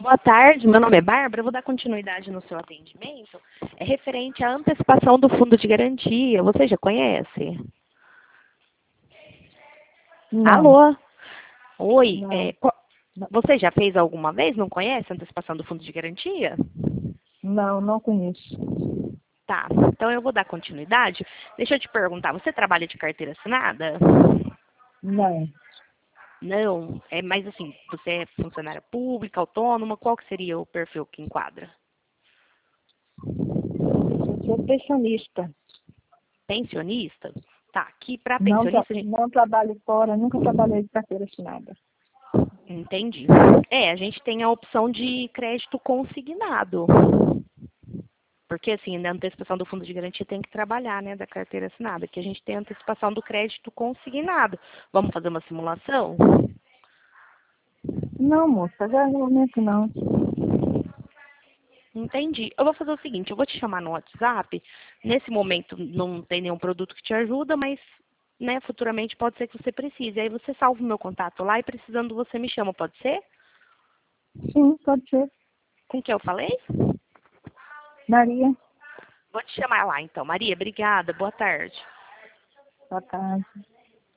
Boa tarde, meu nome é Bárbara, eu vou dar continuidade no seu atendimento. É referente à antecipação do fundo de garantia. Você já conhece? Não, Alô? Oi, não, você já fez alguma vez? Não conhece a antecipação do fundo de garantia? não conheço. Tá, então eu vou dar continuidade. Deixa eu te perguntar, você trabalha de carteira assinada? Não, Não, mas assim, você é funcionária pública, autônoma, qual que seria o perfil que enquadra? eu sou pensionista. Pensionista? Tá, aqui para pensionista a gente... Não trabalho fora, nunca trabalhei de carteira assinada. Entendi. A gente tem a opção de crédito consignado. Porque, assim, na antecipação do fundo de garantia tem que trabalhar, né, da carteira assinada. Aqui a gente tem a antecipação do crédito consignado. Vamos fazer uma simulação? Não, moça, agora no momento não. Entendi. Eu vou fazer o seguinte, eu vou te chamar no WhatsApp. Nesse momento não tem nenhum produto que te ajuda, mas, né, futuramente pode ser que você precise. Aí você salva o meu contato lá e precisando você me chama, pode ser? Sim, pode ser. Com que eu falei? Maria, Vou te chamar lá, então. Maria, obrigada. Boa tarde. boa tarde.